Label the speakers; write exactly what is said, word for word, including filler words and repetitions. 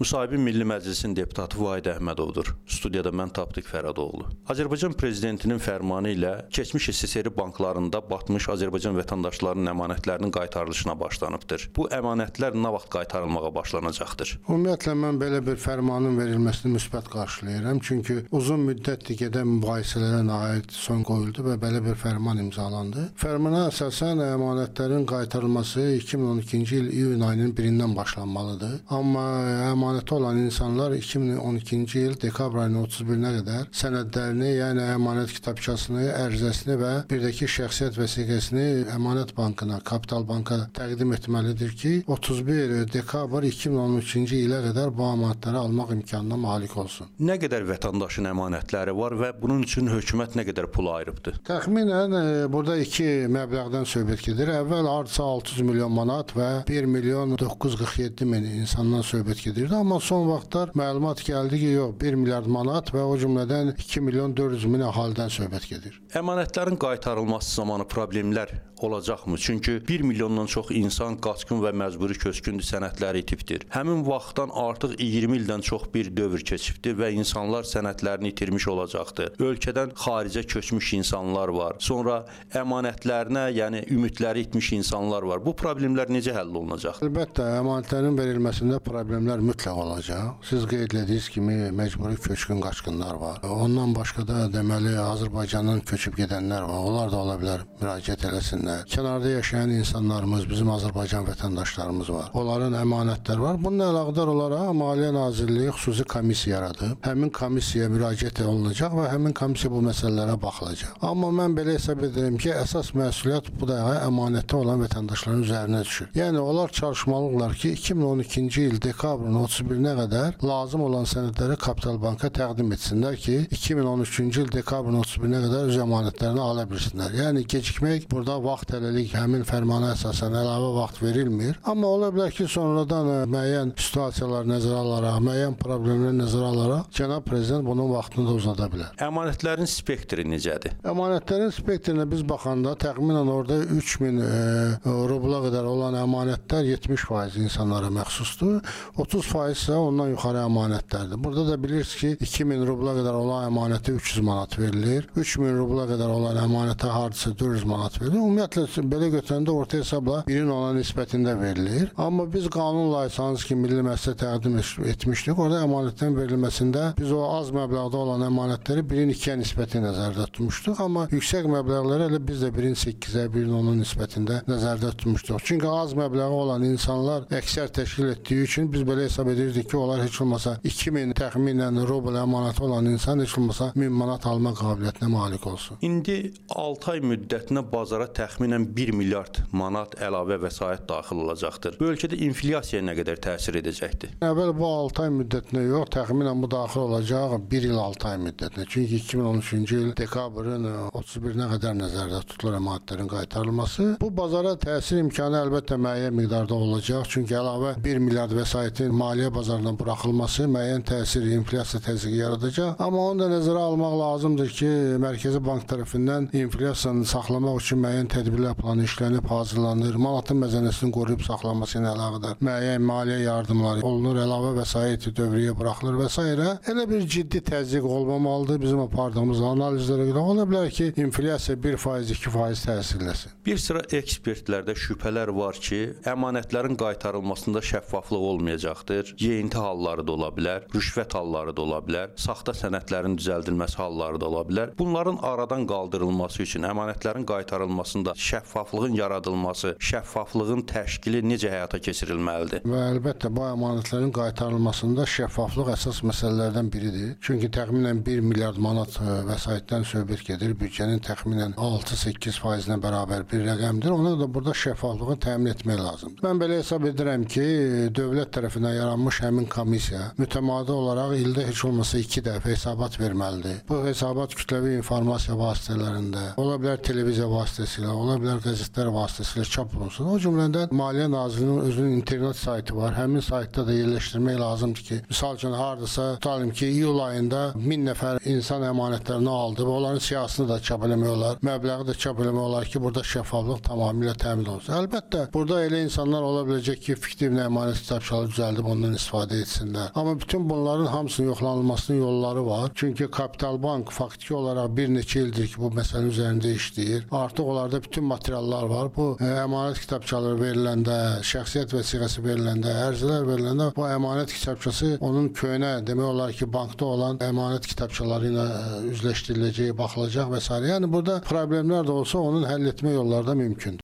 Speaker 1: Müsahibin Milli Məclisin deputatı Vahid Əhmədovdur. Studiyada mən Tapdıq Fərhadoğlu. Azərbaycan prezidentinin fərmanı ilə keçmiş S S R banklarında batmış Azərbaycan vətəndaşlarının əmanətlərinin qaytarılışına başlanıbdır. Bu əmanətlər nə vaxt qaytarılmağa başlanacaqdır?
Speaker 2: Ümumiyyətlə mən belə bir fərmanın verilməsini müsbət qarşılayıram. Çünki uzun müddətdir gedən mübahisələrə nəhayət son qoyuldu və belə bir fərman imzalandı. Fərmana əsasən əmanətlərin qaytarılması iki min on ikinci il iyun ayının birindən başlanmalıdır. Amma əmanəti olan insanlar iki min on ikinci il dekabr ayının otuz birinə qədər sənədlərini, yəni əmanət kitabçasını, ərizəsini və bir də ki şəxsiyyət vəsiqəsini Əmanət Bankına, Kapital Banka təqdim etməlidir ki, otuz bir dekabr iki min on üçüncü ilə qədər bu əmanətləri almaq imkanına malik olsun.
Speaker 1: Nə qədər vətəndaşın əmanətləri var və bunun üçün hökumət nə qədər pul ayırıbdır?
Speaker 2: Təxminən e, burada iki məbləğdən söhbət gedir. Əvvəl hardasa altı yüz milyon manat və bir milyon doqquz yüz qırx yeddi min insandan söhbət gedirdi. Amma son vaxtlar məlumat gəldi ki, yox, bir milyard manat və o cümlədən iki milyon dörd yüz min əhalidən söhbət gedir.
Speaker 1: Əmanətlərin qaytarılması zamanı problemlər olacaqmı? Çünki bir milyondan çox insan qaçqın və məcburi köçkündür sənədləri itibdir. Həmin vaxtdan artıq iyirmi ildən çox bir dövr keçibdir və insanlar sənədlərini itirmiş olacaqdır. Ölkədən xaricə köçmüş insanlar var. Sonra əmanətlərinə, yəni ümidləri itmiş insanlar var. Bu problemlər necə həll olunacaq?
Speaker 2: Əlbəttə, əmanətlərin verilməsində problemlər mütləq olacaq. Siz qeyd etdiyiniz kimi məcburi köçkün qaçqınlar var. Ondan başqa da deməli Azərbaycandan köçüb gedənlər var. Onlar da ola bilər müraciət eləsinlər. Kənarda yaşayan insanlarımız, bizim Azərbaycan vətəndaşlarımız var. Onların əmanətləri var. Bununla əlaqədar olaraq Maliyyə Nazirliyi xüsusi komissiya yaradıb. Həmin komissiyaya müraciət olunacaq və həmin komissiya bu məsələlərə baxılacaq. Amma mən belə hesab edirəm ki, əsas məsuliyyət bu da əmanətdə olan vətəndaşların üzərinə düşür. Yəni onlar çalışmalıdırlar ki, iki min on ikinci il dekabrın otuz birinə qədər lazım olan sənədləri Kapital Banka təqdim etsinlər ki, iki min on üçüncü il dekabrın otuz birinə qədər öz əmanətlərini ala bilsinlər. Yəni gecikmək burada vaxt hələlik həmin fərmana əsasən əlavə vaxt verilmir. Amma ola bilər ki, sonradan müəyyən situasiyalar nəzərə alaraq, müəyyən problemləri nəzərə alaraq cənab prezident bunun vaxtını da uzada bilər.
Speaker 1: Əmanətlərin spektri necədir?
Speaker 2: Əmanətlərin spektrinə biz baxanda təxminən orada üç min e, rubla qədər olan əmanətlər yetmiş faiz insanlara məxsusdur. otuz faiz isə ondan yuxarı əmanətlərdir. Burada da bilirsiniz ki, iki min rubla qədər olan əmanətə üç yüz manat verilir. üç min rubla qədər olan əmanətə hardasa dörd yüz manat verilir. Ümumiyyətlə belə götürəndə orta hesabla birin ona nisbətində verilir. Amma biz qanun layihəsiniz ki, Milli Məclisə təqdim etmişdik. Orada əmanətlərin verilməsində biz o az məbləğdə olan əmanətləri birin ikiyə nisbəti nəzərdə tutmuşduq. Amma yüksək məbləğləri elə biz də birin səkkizə, birin ona nisbətində nəzərdə tutmuşduq. Çünki az məbləği olan insanlar əksər təşkil etdiyi üçün biz belə hesab edirdik ki, onlar heç olmasa iki min təxminən rubl əmanəti olan insan heç olmasa min manat alma qabiliyyətinə malik olsun.
Speaker 1: İndi altı ay müddətinə bazara təxminən bir milyard manat əlavə vəsait daxil olacaqdır. Bu ölkədə inflyasiyaya nə qədər təsir edəcəkdir?
Speaker 2: Əvvəl bu altı ay müddətinə yox, təxminən bu daxil olacaq bir il altı ay müddətinə. Çünki iki min on üçüncü il dekabrın otuz birinə qədər nəzərdə tutulur əmanətlərin qaytarılması. Bu bazara təsir imkanı əlbəttə müəyyən miqdarda olacaq. Çünki əlavə bir milyard vəsaitin maliyyə bazarına buraxılması müəyyən təsir, inflyasiya təzyiqi yaradacaq. Amma onu da nəzərə almaq lazımdır ki, Mərkəzi Bank tərəfindən inflyasiyanı saxlamaq üçün müəyyən tədbirlər planı işlənib, hazırlanır. Manatın məzənəsinin qoruyub saxlanması ilə əlaqədar müəyyən maliyyə yardımları olunur, əlavə vəsait dövrəyə buraxılır və s. Elə bir ciddi təzyiq olmamalıdır. Bizim apardığımız analizlərə görə ola bilər ki, inflyasiya bir faiz, iki faiz təsirləsin.
Speaker 1: Bir sıra ekspertlərdə şübhələr var ki, əmanətlərin qaytarılmasında şəffaflıq olmayacaqdır. Yeyinti halları da ola bilər, rüşvət halları da ola bilər, saxta sənədlərin düzəldilməsi halları da ola bilər. Bunların aradan qaldırılması üçün əmanətlərin qaytarılmasında şəffaflığın yaradılması, şəffaflığın təşkili necə həyata keçirilməlidir?
Speaker 2: Və əlbəttə bu əmanətlərin qaytarılmasında şəffaflıq əsas məsələlərdən biridir. Çünki təxminən bir milyard manat vəsaitdən söhbət gedir. Büdcənin təxminən altı səkkiz faizinə bərabər bir rəqəmdir. Ona da burada şəffaflığı təmin etmək lazımdır. Mən belə hesab edirəm ki, dövlət tərəfindən yaranmış həmin komissiya mütəmadi olaraq ildə heç olmasa iki dəfə hesabat verməlidir. Bu hesabat kütləvi informasiya vasitələrində, ola bilər televiziya vasitəsilə, ola bilər qəzetlər vasitəsilə çap olunsun. O cümlədən Maliyyə Nazirliyinin özünün internet saytı var. Həmin saytda da yerləşdirmək lazımdır ki, misal üçün hardasa tutalım ki, iyul ayında min nəfər insan əmanətlərini aldı və onların siyasını da çap eləmək olar, məbləği də çap eləmək olar ki, burada şəffaflıq tamamilə təmin olunsun. Əlbəttə, burada elə insanlar ola biləcək ki, fiktiv əmanət kitabçaları düzəldib ondan istifadə etsinlər. Amma bütün bunların hamısının yoxlanılmasının yolları var. Çünki Kapital Bank faktiki olaraq bir neçə ildir ki, bu məsələnin üzərində işləyir. Artıq onlarda bütün materiallar var. Bu ə, əmanət kitabçaları veriləndə, şəxsiyyət vəsiqəsi veriləndə, ərizələr veriləndə bu əmanət kitabçası onun köhnə, demək olar ki, bankda olan əmanət kitabçaları ilə üzləşdiriləcək, baxılacaq və s. Yəni burada problemlər də olsa onun həll etmə yolları da mümkündür.